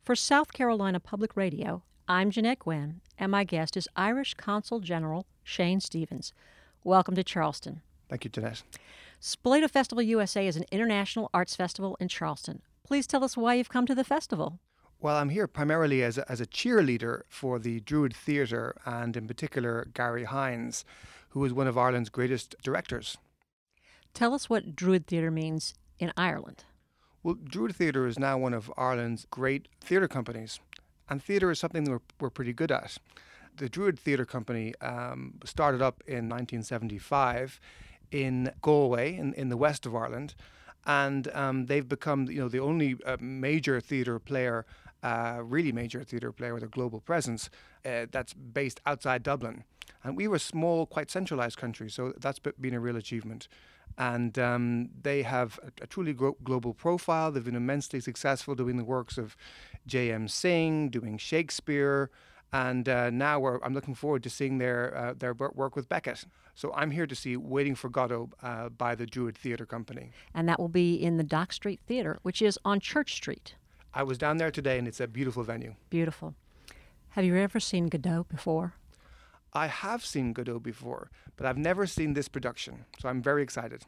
For South Carolina Public Radio, I'm Jeanette Gwynn, and my guest is Irish Consul General Shane Stevens. Welcome to Charleston. Thank you, Jeanette. Spoleto Festival USA is an international arts festival in Charleston. Please tell us why you've come to the festival. Well, I'm here primarily as a cheerleader for the Druid Theatre, and in particular Gary Hines, who is one of Ireland's greatest directors. Tell us what Druid Theatre means in Ireland. Well, Druid Theatre is now one of Ireland's great theatre companies, and theatre is something that we're pretty good at. The Druid Theatre Company started up in 1975 in Galway, in the west of Ireland, and they've become, the only major theatre player, really major theatre player with a global presence that's based outside Dublin. And we were a small, quite centralised country, so that's been a real achievement. And they have a truly global profile. They've been immensely successful doing the works of J.M. Synge, doing Shakespeare, and now I'm looking forward to seeing their work with Beckett. So I'm here to see Waiting for Godot by the Druid Theatre Company. And that will be in the Dock Street Theatre, which is on Church Street. I was down there today, and it's a beautiful venue. Beautiful. Have you ever seen Godot before? I have seen Godot before, but I've never seen this production, so I'm very excited.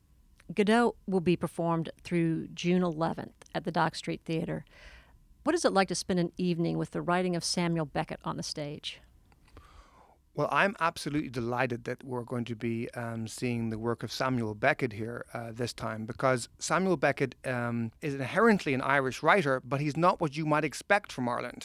Godot will be performed through June 11th at the Dock Street Theatre. What is it like to spend an evening with the writing of Samuel Beckett on the stage? Well, I'm absolutely delighted that we're going to be seeing the work of Samuel Beckett here this time, because Samuel Beckett is inherently an Irish writer, but he's not what you might expect from Ireland.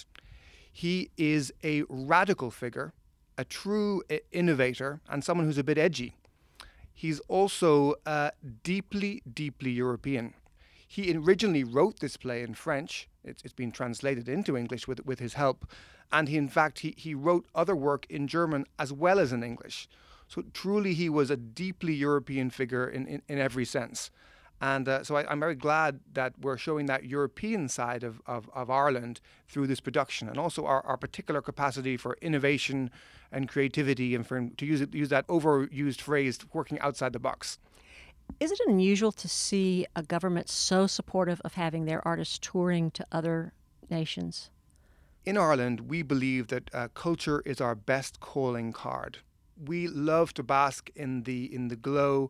He is a radical figure, a true innovator, and someone who's a bit edgy. He's also deeply, deeply European. He originally wrote this play in French. It's been translated into English with his help. And he wrote other work in German as well as in English. So truly he was a deeply European figure in every sense. And so I'm very glad that we're showing that European side of Ireland through this production, and also our particular capacity for innovation and creativity, and to use that overused phrase, working outside the box. Is it unusual to see a government so supportive of having their artists touring to other nations? In Ireland, we believe that culture is our best calling card. We love to bask in the glow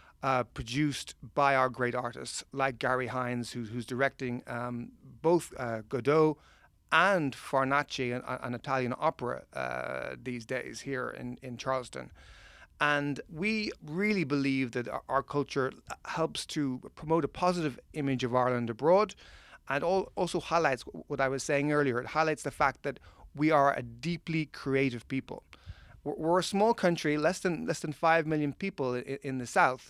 produced by our great artists, like Gary Hines, who's directing both Godot and Farnace, an Italian opera these days here in Charleston. And we really believe that our culture helps to promote a positive image of Ireland abroad, and also highlights what I was saying earlier. It highlights the fact that we are a deeply creative people. We're a small country, less than 5 million people in the south.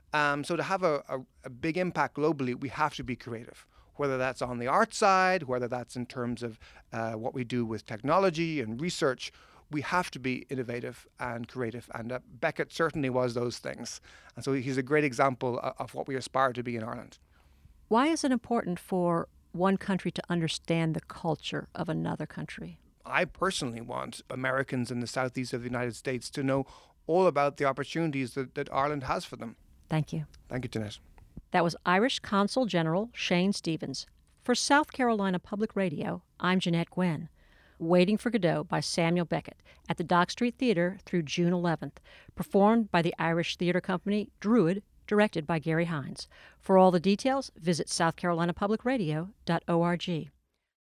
So to have a big impact globally, we have to be creative, whether that's on the art side, whether that's in terms of what we do with technology and research. We have to be innovative and creative, and Beckett certainly was those things. And so he's a great example of what we aspire to be in Ireland. Why is it important for one country to understand the culture of another country? I personally want Americans in the southeast of the United States to know all about the opportunities that Ireland has for them. Thank you. Thank you, Jeanette. That was Irish Consul General Shane Stevens. For South Carolina Public Radio, I'm Jeanette Gwynn. Waiting for Godot by Samuel Beckett at the Dock Street Theatre through June 11th, performed by the Irish Theatre Company Druid, directed by Gary Hines. For all the details, visit southcarolinapublicradio.org.